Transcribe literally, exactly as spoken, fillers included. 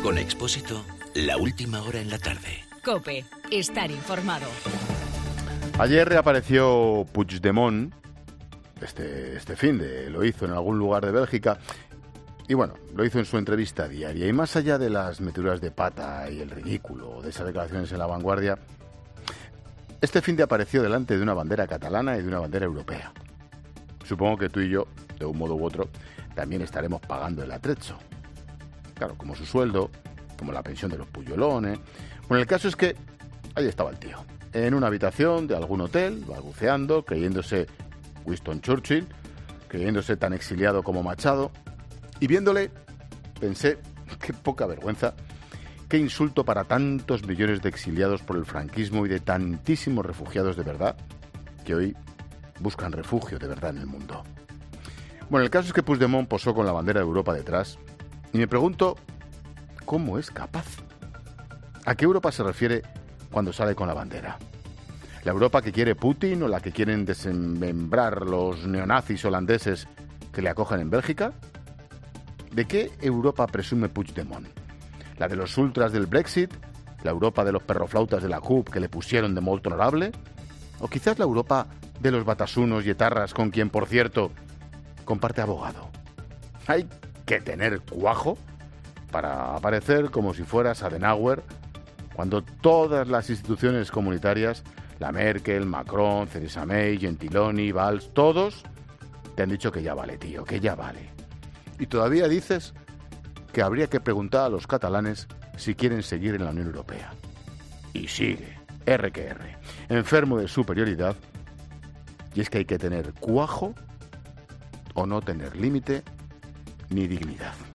Con Expósito, la última hora en la tarde. COPE. Estar informado. Ayer reapareció Puigdemont, este, este finde, lo hizo en algún lugar de Bélgica, y bueno, lo hizo en su entrevista diaria. Y más allá de las meteduras de pata y el ridículo de esas declaraciones en La Vanguardia, este finde apareció delante de una bandera catalana y de una bandera europea. Supongo que tú y yo, de un modo u otro, también estaremos pagando el atrecho. Claro, como su sueldo, como la pensión de los puyolones. Bueno, el caso es que ahí estaba el tío, en una habitación de algún hotel, balbuceando, creyéndose Winston Churchill, creyéndose tan exiliado como Machado, y viéndole, pensé, qué poca vergüenza, qué insulto para tantos millones de exiliados por el franquismo y de tantísimos refugiados de verdad, que hoy buscan refugio de verdad en el mundo. Bueno, el caso es que Puigdemont posó con la bandera de Europa detrás, y me pregunto, ¿cómo es capaz? ¿A qué Europa se refiere cuando sale con la bandera? ¿La Europa que quiere Putin o la que quieren desmembrar los neonazis holandeses que le acogen en Bélgica? ¿De qué Europa presume Puigdemont? ¿La de los ultras del Brexit? ¿La Europa de los perroflautas de la C U P que le pusieron de molt honorable? ¿O quizás la Europa de los batasunos y etarras con quien, por cierto, comparte abogado? Hay que tener cuajo para aparecer como si fueras Adenauer cuando todas las instituciones comunitarias, la Merkel, Macron, Theresa May, Gentiloni, Valls, todos te han dicho que ya vale, tío, que ya vale. Y todavía dices que habría que preguntar a los catalanes si quieren seguir en la Unión Europea. Y sigue, R que R, enfermo de superioridad, y es que hay que tener cuajo o no tener límite ni dignidad.